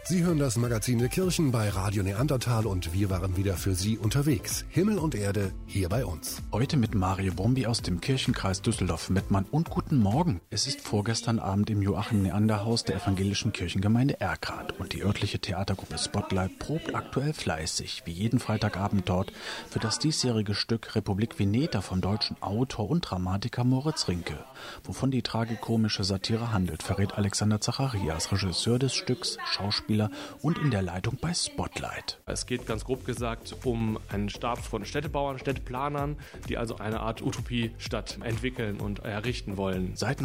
Sie hören das Magazin der Kirchen bei Radio Neandertal und wir waren wieder für Sie unterwegs. Himmel und Erde hier bei uns. Heute mit Mario Bombi aus dem Kirchenkreis Düsseldorf-Mettmann und guten Morgen. Es ist vorgestern Abend im Joachim-Neander-Haus der evangelischen Kirchengemeinde Erkrath und die örtliche Theatergruppe Spotlight probt aktuell fleißig, wie jeden Freitagabend dort, für das diesjährige Stück Republik Veneta vom deutschen Autor und Dramatiker Moritz Rinke. Wovon die tragikomische Satire handelt, verrät Alexander Zacharias, Regisseur des Stücks, Schauspieler und in der Leitung bei Spotlight. Es geht ganz grob gesagt um einen Stab von Städtebauern, Städteplanern, die also eine Art Utopie-Stadt entwickeln und errichten wollen. Seit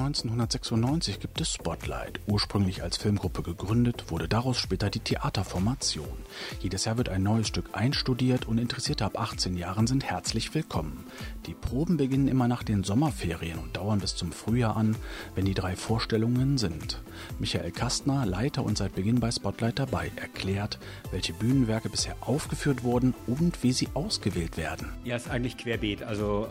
1996 gibt es Spotlight. Ursprünglich als Filmgruppe gegründet, wurde daraus später die Theaterformation. Jedes Jahr wird ein neues Stück einstudiert und Interessierte ab 18 Jahren sind herzlich willkommen. Die Proben beginnen immer nach den Sommerferien und dauern bis zum Frühjahr an, wenn die 3 Vorstellungen sind. Michael Kastner, Leiter und seit Beginn bei Spotlight dabei, erklärt, welche Bühnenwerke bisher aufgeführt wurden und wie sie ausgewählt werden. Ja, ist eigentlich querbeet. Also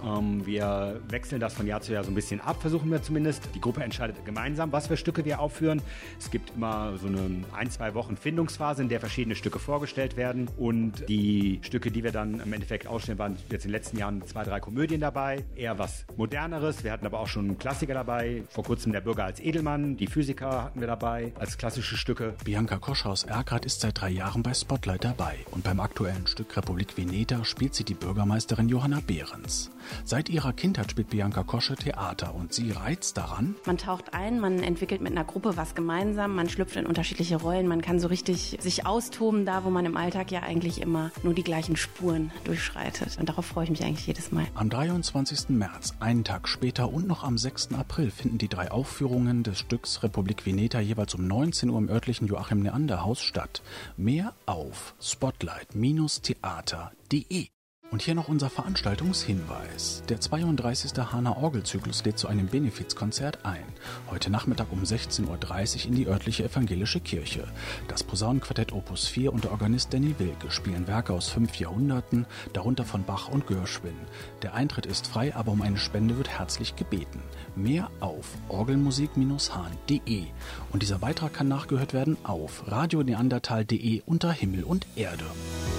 wir wechseln das von Jahr zu Jahr so ein bisschen ab, versuchen wir zumindest. Die Gruppe entscheidet gemeinsam, was für Stücke wir aufführen. Es gibt immer so eine 1-2 Wochen Findungsphase, in der verschiedene Stücke vorgestellt werden. Und die Stücke, die wir dann im Endeffekt ausstellen, waren jetzt in den letzten Jahren 2-3 Komödien dabei. Eher was Moderneres. Wir hatten aber auch schon Klassiker dabei. Vor kurzem Der Bürger als Edelmann. Die Physiker hatten wir dabei als klassische Stücke. Bianca Kosch aus Erkrath ist seit 3 Jahren bei Spotlight dabei und beim aktuellen Stück Republik Veneta spielt sie die Bürgermeisterin Johanna Behrens. Seit ihrer Kindheit spielt Bianca Kosche Theater und sie reizt daran: Man taucht ein, man entwickelt mit einer Gruppe was gemeinsam, man schlüpft in unterschiedliche Rollen, man kann so richtig sich austoben, da wo man im Alltag ja eigentlich immer nur die gleichen Spuren durchschreitet. Und darauf freue ich mich eigentlich jedes Mal. Am 23. März, einen Tag später und noch am 6. April finden die 3 Aufführungen des Stücks Republik Veneta jeweils um 19 Uhr im örtlichen Joachim-Neander-Haus statt. Mehr auf spotlight-theater.de. Und hier noch unser Veranstaltungshinweis. Der 32. Hana-Orgelzyklus lädt zu einem Benefizkonzert ein. Heute Nachmittag um 16.30 Uhr in die örtliche evangelische Kirche. Das Posaunenquartett Opus 4 und der Organist Danny Wilke spielen Werke aus 5 Jahrhunderten, darunter von Bach und Gershwin. Der Eintritt ist frei, aber um eine Spende wird herzlich gebeten. Mehr auf orgelmusik-hahn.de. Und dieser Beitrag kann nachgehört werden auf radioneandertal.de unter Himmel und Erde.